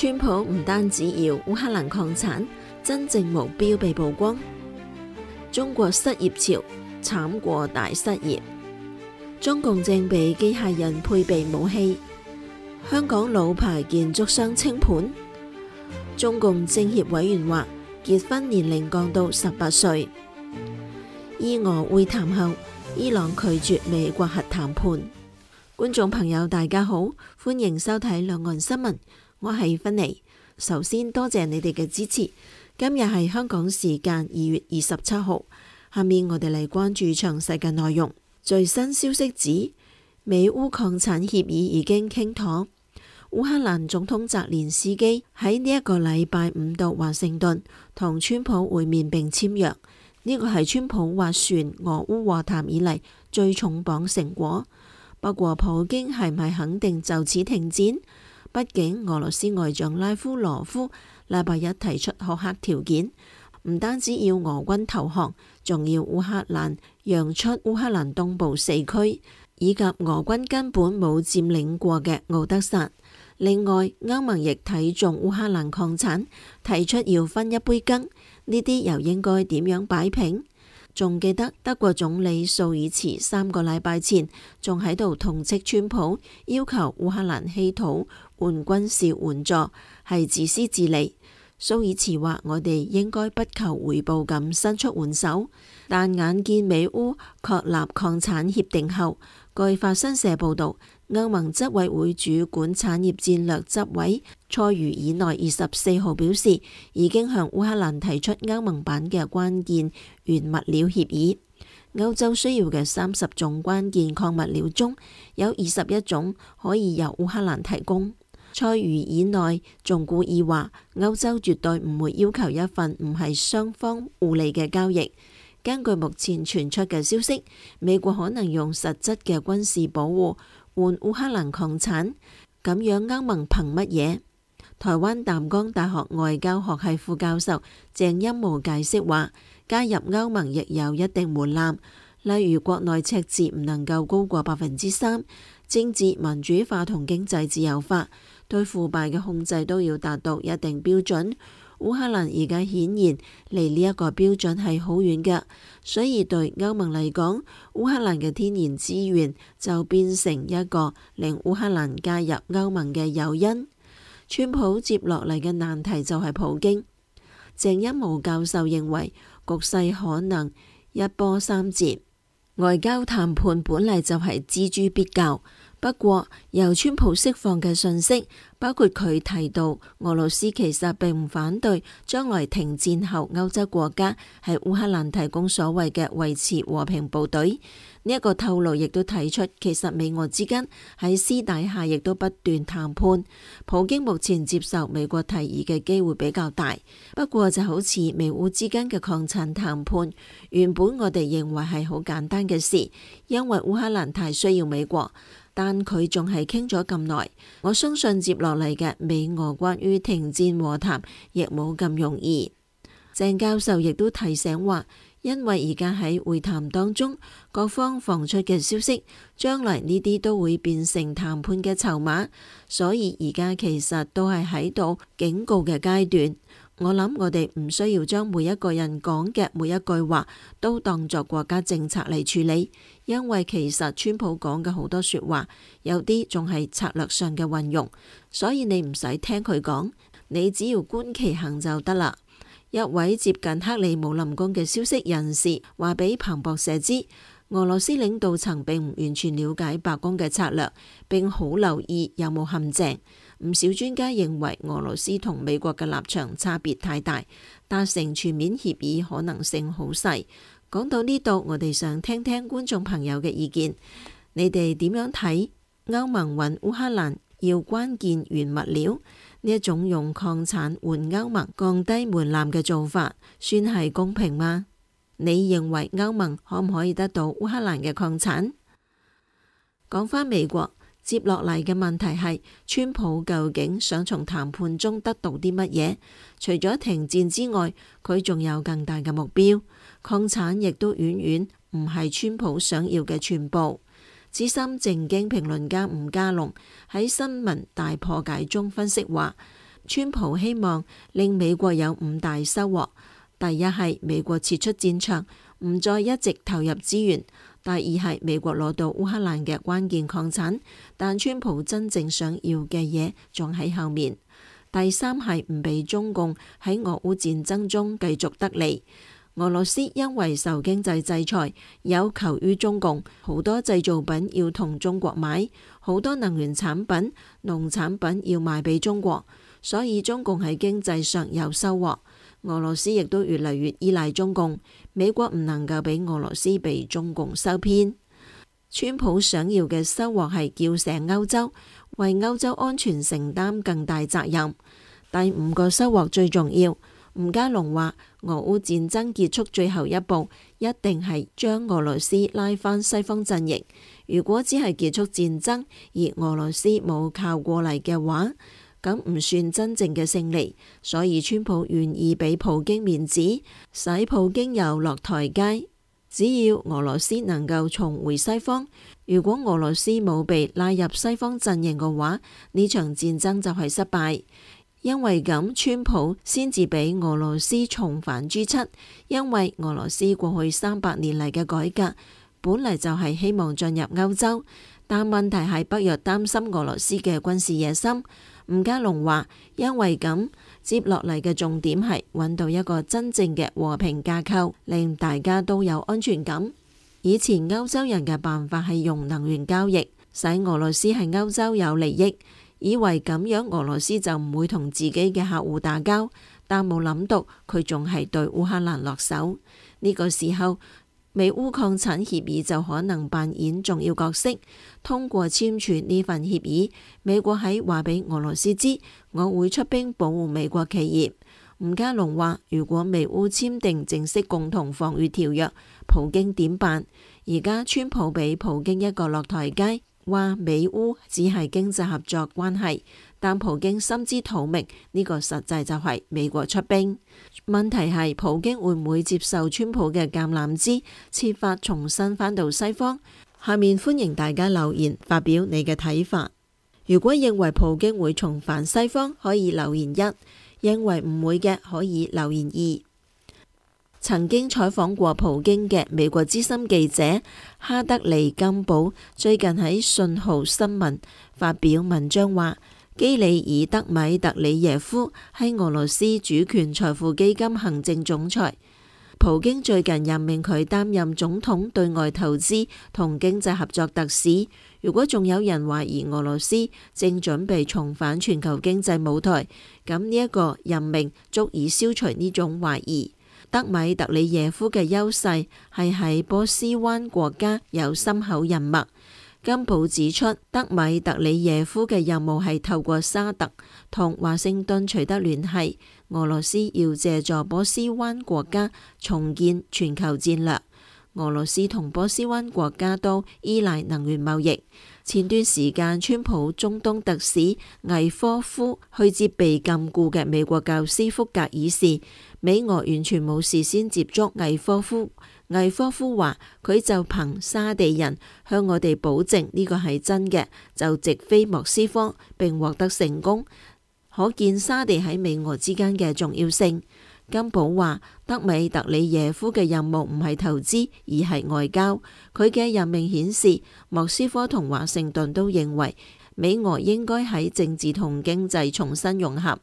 川普唔單止要烏克蘭擴產，真正目標被曝光。中國失業潮慘過大失業，中共正被機械人配備武器。香港老牌建築商清盤。中共政協委員話結婚年齡降到18歲。伊俄會談後，伊朗拒絕美國核談判。觀眾朋友大家好，歡迎收睇兩岸新聞，我係芬妮。首先多謝你哋嘅支持。今日係香港時間2月27號，下面我哋嚟關注詳細嘅內容。最新消息指，美烏擴產協議已經傾妥。烏克蘭總統澤連斯基喺呢一個禮拜五到華盛頓同川普會面並簽約，呢個係川普斡旋俄烏和談以嚟最重磅成果。不過普京係咪肯定就此停戰？畢竟俄羅斯外長拉夫羅夫禮拜一提出苛刻條件，唔單止要俄軍投降，仲要烏克蘭讓出烏克蘭東部4區，以及俄軍根本冇佔領過嘅敖德薩。另外，歐盟亦睇中烏克蘭擴產，提出要分一杯羹，呢啲又應該點樣擺平？仲記得德國總理朔爾茨3個禮拜前仲喺度痛斥川普，要求烏克蘭稀土換軍事援助係自私自利。朔爾茨話：我哋應該不求回報咁伸出援手，但眼見美烏確立擴產協定後，據法新社報導，歐盟執委會主管產業戰略執委塞茹爾內24號表示，已經向烏克蘭提出歐盟版嘅關鍵原物料協議。歐洲需要嘅30種關鍵礦物料中，有21種可以由烏克蘭提供。塞茹爾內仲故意話，歐洲絕對唔會要求一份唔係雙方互利嘅交易。根據目前傳出嘅消息，美國可能用實質嘅軍事保護換烏克蘭擴產，咁樣歐盟憑乜嘢？台灣淡江大學外交學系副教授鄭欽模解釋話，加入歐盟亦有一定門檻，例如國內赤字唔能夠高過3%，政治民主化同經濟自由化，對腐敗嘅控制都要達到一定標準。烏克蘭而家顯然離呢一個標準係好遠嘅，所以對歐盟嚟講，烏克蘭嘅天然資源就變成一個令烏克蘭加入歐盟嘅誘因。川普接落嚟嘅難題就係普京。鄭欽模教授認為，局勢可能一波三折。外交談判本嚟就係錙銖必較。不過，由川普釋放嘅信息，包括佢提到俄羅斯其實並唔反對將來停戰後歐洲國家喺烏克蘭提供所謂嘅維持和平部隊。呢一個透露亦都提出，其實美俄之間喺私底下亦都不斷談判。普京目前接受美國提議嘅機會比較大。不過就好似美烏之間嘅擴產談判，原本我哋認為係好簡單嘅事，因為烏克蘭太需要美國。但佢仲係傾咗咁耐，我相信接落嚟嘅美俄關於停戰和談亦冇咁容易。鄭教授亦都提醒話，因為而家喺會談當中，各方放出嘅消息，將來呢啲都會變成談判嘅籌碼，所以而家其實都係喺度警告嘅階段。我諗我哋唔需要將每一個人講嘅每一句話都當作國家政策嚟處理，因為其實川普講嘅好多說話，有啲仲係策略上嘅運用，所以你唔使聽佢講，你只要觀其行就得啦。一位接近克里姆林宮嘅消息人士話俾彭博社知，俄羅斯領導層並唔完全了解白宮嘅策略，並好留意有冇陷阱。唔少專家認為俄羅斯同美國嘅立場差別太大，達成全面協議可能性好細。講到呢度，我哋想聽聽觀眾朋友嘅意見，你哋點樣睇歐盟允烏克蘭要關鍵原物料呢一種用擴產換歐盟降低門檻嘅做法，算係公平嗎？你認為歐盟可唔可以得到烏克蘭嘅擴產？講返美國。接落嚟嘅問題係，川普究竟想從談判中得到啲乜嘢？除咗停戰之外，佢仲有更大嘅目標。擴產亦都遠遠唔係川普想要嘅全部。資深政經評論家吳家龍喺新聞大破解中分析話， 川普希望令美國有5大收穫。第一係美國撤出戰場，唔再一直投入資源。第二係美國攞到烏克蘭嘅關鍵礦產，但川普真正想要嘅嘢仲喺後面。第三係唔俾中共喺俄烏戰爭中繼續得利。俄羅斯因為受經濟制裁，有求於中共，好多製造品要同中國買，好多能源產品、農產品要賣俾中國，所以中共喺經濟上有收穫。俄羅斯亦都越嚟越依賴中共，美國唔能夠俾俄羅斯被中共收編。川普想要嘅收穫係叫醒歐洲，為歐洲安全承擔更大責任。第5個收穫最重要。吳家龍話，俄烏戰爭結束最後一步，一定係將俄羅斯拉返西方陣營。如果只係結束戰爭，而俄羅斯冇靠過嚟嘅話，咁唔算真正嘅勝利。所以川普願意俾普京面子，使普京有落台階。只要俄羅斯能夠重回西方，如果俄羅斯冇被拉入西方陣營嘅話，呢場戰爭就係失敗。因為咁，川普先至俾俄羅斯重返 G7， 因為俄羅斯過去300年嚟嘅改革，本嚟就係希望進入歐洲，但問題係北約擔心俄羅斯嘅軍事野心。吳家龍話，因為咁，接落嚟嘅重點係揾到一個真正嘅和平架構，令大家都有安全感。以前歐洲人嘅辦法係用能源交易，使俄羅斯喺歐洲有利益，以為咁樣俄羅斯就唔會同自己嘅客戶打交，但冇諗到佢仲係對烏克蘭落手。呢個時候，美烏礦產協議就可能扮演重要角色。通過簽署呢份協議，美國喺話俾俄羅斯知，我會出兵保護美國企業。吳家龍話，如果美烏簽訂正式共同防禦條約，普京點辦？而家川普俾普京一個落台階，話美烏只係經濟合作關係，但普京心知肚明，呢個實際就係美國出兵。問題係普京會唔會接受川普嘅橄欖枝，設法重新返到西方？下面歡迎大家留言發表你嘅睇法。如果認為普京會重返西方，可以留言1；認為唔會嘅，可以留言2。曾經採訪過普京嘅美國資深記者哈德利金堡最近喺信號新聞發表文章話，基里爾德米特里耶夫係俄羅斯主權財富基金行政總裁。普京最近任命佢擔任總統對外投資同經濟合作特使。如果仲有人懷疑俄羅斯正準備重返全球經濟舞台，咁呢一個任命足以消除呢種懷疑。德米特里耶夫嘅優勢係喺波斯灣國家有深厚人脈。金堡指出，德米特里耶夫嘅任務係透過沙特同華盛頓取得聯繫。俄羅斯要借助波斯灣國家重建全球戰略。俄羅斯同波斯灣國家都依賴能源貿易。前段時間，川普中東特使魏科夫去接被禁錮嘅美國教師福格爾時，美俄完全冇事先接觸魏科夫。魏科夫話，佢就憑沙地人向我哋保證呢個係真嘅，就直飛莫斯科並獲得成功，可見沙地喺美俄之間嘅重要性。金堡話，德米特里耶夫嘅任務唔係投資，而係外交。佢嘅任命顯示，莫斯科同華盛頓都認為美俄應該喺政治同經濟重新融合。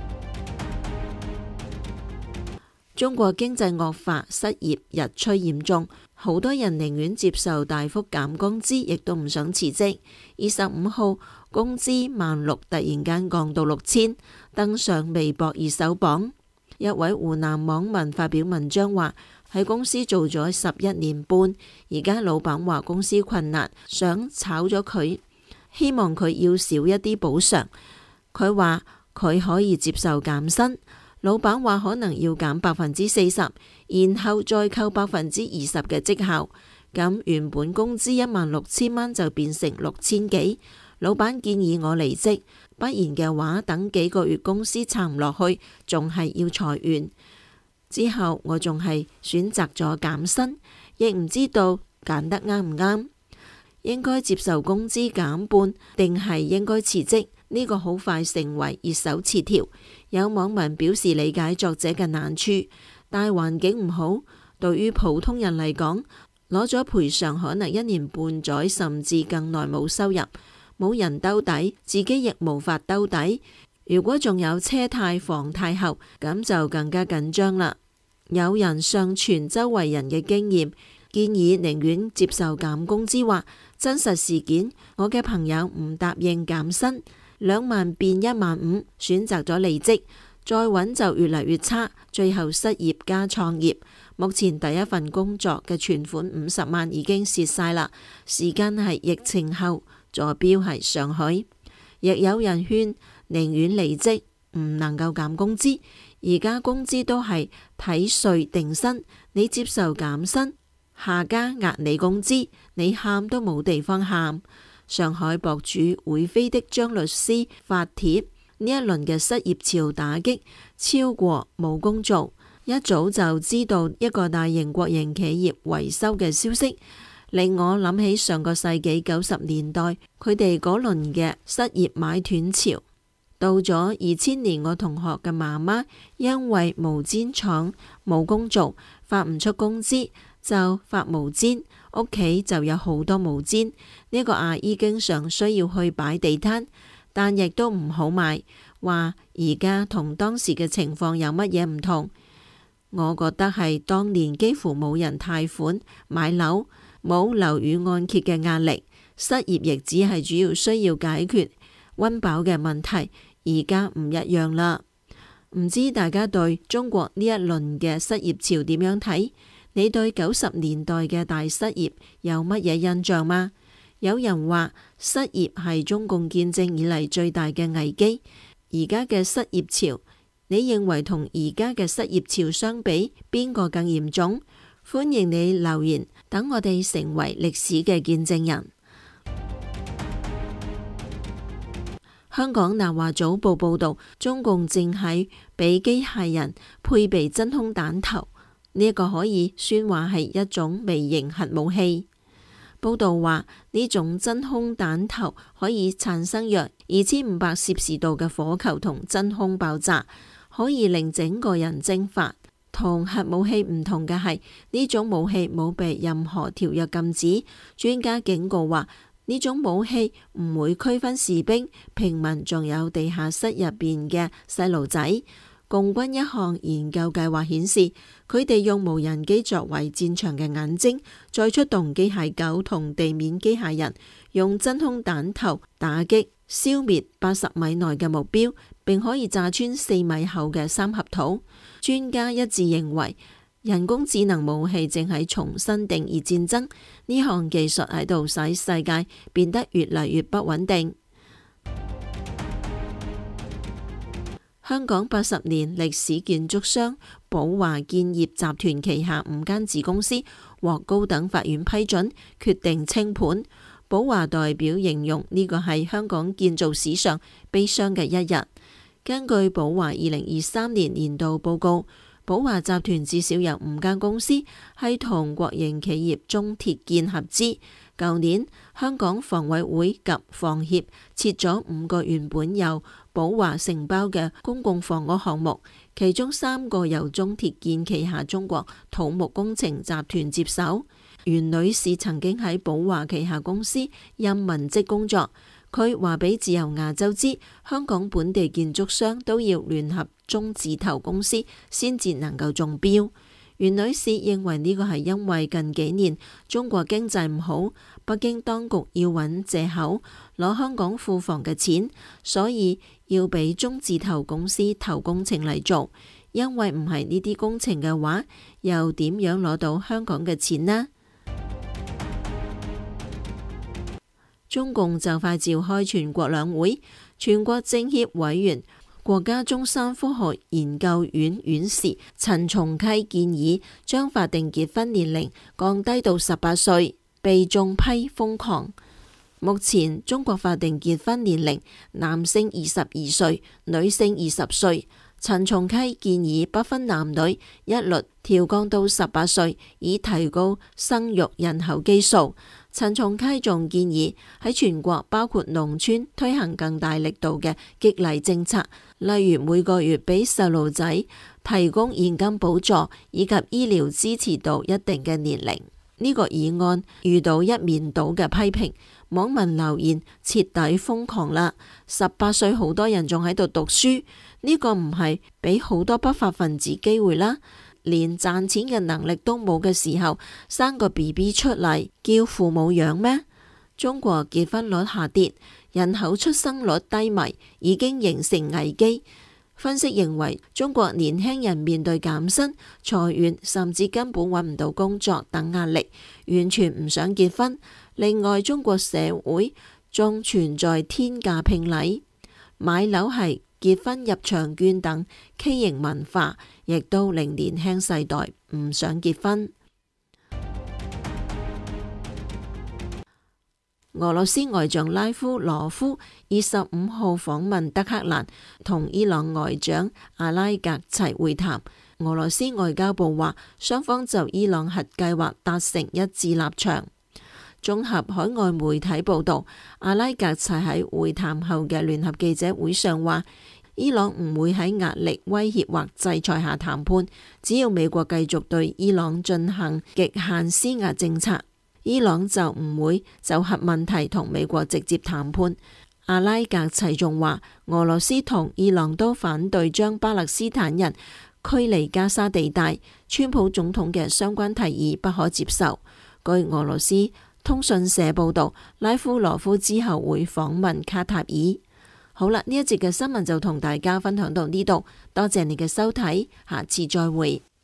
中國經濟惡化，失業日趨嚴重，好多人寧願接受大幅減工資，亦都唔想辭職。25號，工資16000突然間降到6000，登上微博熱搜榜。一位湖南網民發表文章話，喺公司做咗11年半，而家老闆話公司困難，想炒咗佢，希望佢要少一啲補償。佢話佢可以接受減薪，老闆話可能要減40%，然後再扣20%嘅績效，咁原本工資16000蚊就變成6000幾。老闆建議我離職，不然嘅話等幾個月公司撐唔落去，仲係要裁員。之後我仲係選擇咗減薪，亦唔知道揀得啱唔啱，應該接受工資減半定係應該辭職， 呢個好快成為熱搜詞條。有網民表示理解作者嘅難處，大環境唔好，對於普通人嚟講，攞咗賠償可能1年半載甚至更耐冇收入，冇人兜底，自己亦無法兜底。如果仲有車貸、房貸後，咁就更加緊張啦。有人上傳周圍人嘅經驗，建議寧願接受減工資。話真實事件，我嘅朋友唔答應減薪，2萬變15000，選擇咗離職，再揾就越嚟越差，最後失業加創業。目前第一份工作嘅存款50萬已經蝕晒啦。時間係疫情後，坐標係上海。亦有人勸寧願離職，唔能夠減工資。而家工資都係睇稅定薪，你接受減薪，下家壓你工資，你喊都冇地方喊。上海博主會飛的張律師發帖，呢一輪嘅失業潮打擊超過冇工做。一早就知道一個大型國營企業維修嘅消息，令我諗起上個世紀90年代佢哋嗰輪嘅失業買斷潮。到咗2000年，我同學嘅媽媽因為毛氈廠冇工做，發唔出工資，就發毛氈，屋企就有好多毛氈。呢個阿姨經常需要去擺地攤，但亦都唔好賣。話而家同當時嘅情況有乜嘢唔同？我覺得係當年幾乎冇人貸款買樓，冇樓宇按揭嘅壓力，失業亦只係主要需要解決溫飽嘅問題。而家唔一樣啦。唔知大家對中國呢一輪嘅失業潮點樣睇？你對90年代嘅大失業有乜嘢印象嗎？有人話失業係中共建政以嚟最大嘅危機。而家嘅失業潮，你認為同而家嘅失業潮相比，邊個更嚴重？歡迎你留言，等我哋成為歷史嘅見證人。香港南華早報報道，中共正喺俾機械人配備真空彈頭，呢一個可以算話係一種微型核武器。報道話呢種真空彈頭可以產生約2500攝氏度嘅火球同真空爆炸，可以令整個人蒸發。同核武器唔同嘅係，呢種武器冇被任何條約禁止。專家警告話，呢種武器唔會區分士兵、平民，仲有地下室入邊嘅細路仔。共軍一項研究計劃顯示，佢哋用無人機作為戰場嘅眼睛，再出動機械狗同地面機械人，用真空彈頭打擊消滅80米內嘅目標，並可以炸穿4米厚嘅三合土。專家一致認為，人工智能武器正喺重新定義戰爭，呢項技術喺度使世界變得越嚟越不穩定。香港80年歷史建築商寶華建業集團旗下5間子公司獲高等法院批准，決定清盤。寶華代表形容呢個係香港建造史上悲傷嘅一日。根據寶華2023年年度報告，寶華集團至少有5間公司係同國營企業中鐵建合資。舊年香港房委會及房協撤咗5個原本由寶華承包嘅公共房屋項目，其中3個由中鐵建旗下中國土木工程集團接手。袁女士曾經喺寶華旗下公司任文職工作，佢話俾自由亞洲知，香港本地建築商都要聯合中字頭公司先至能夠中標。袁女士認為呢個係因為近幾年中國經濟唔好，北京當局要揾藉口攞香港庫房嘅錢，所以要俾中字頭公司投工程嚟做。因為唔係呢啲工程嘅話，又點樣攞到香港嘅錢呢？中共就快召開全國兩會，全國政協委員、國家中山科學研究院院士陳松溪建議將法定結婚年齡降低到18歲，被眾批瘋狂。目前中國法定結婚年齡男性22歲，女性20歲， 陳松溪建議不分男女一律調降到18歲，以提高生育人口基數。陳松溪仲建議喺全國包括農村推行更大力度嘅激勵政策，例如每個月俾細路仔提供現金補助，以及醫療支持到一定嘅年齡。呢個議案遇到一面倒嘅批評，網民留言徹底瘋狂啦！18歲好多人仲喺度讀書，呢個唔係俾好多不法分子機會啦？連賺錢嘅能力都冇嘅時候，生個 BB 出嚟叫父母養咩？中國結婚率下跌，人口出生率低迷，已經形成危機。分析認為，中國年輕人面對減薪、裁員，甚至根本揾唔到工作等壓力，完全唔想結婚。另外，中國社會仲存在天價聘禮、買樓係結婚入場券等畸形文化，亦都令年輕世代唔想結婚。俄羅斯外長拉夫羅夫25號訪問德黑蘭，同伊朗外長阿拉格齊會談。俄羅斯外交部話，雙方就伊朗核計劃達成一致立場。綜合海外媒體報道，阿拉格齊喺會談後嘅聯合記者會上話，伊朗唔會喺壓力、威脅或制裁下談判，只要美國繼續對伊朗進行極限施壓政策，伊朗就唔會就核問題同美國直接談判。阿拉格齊仲話，俄羅斯同伊朗都反對將巴勒斯坦人驅離加沙地帶，川普總統嘅相關提議不可接受。據俄羅斯通訊社報道，拉夫羅夫之後會訪問卡塔爾。好啦，呢一節嘅新聞就同大家分享到呢度，多謝你嘅收睇，下次再會。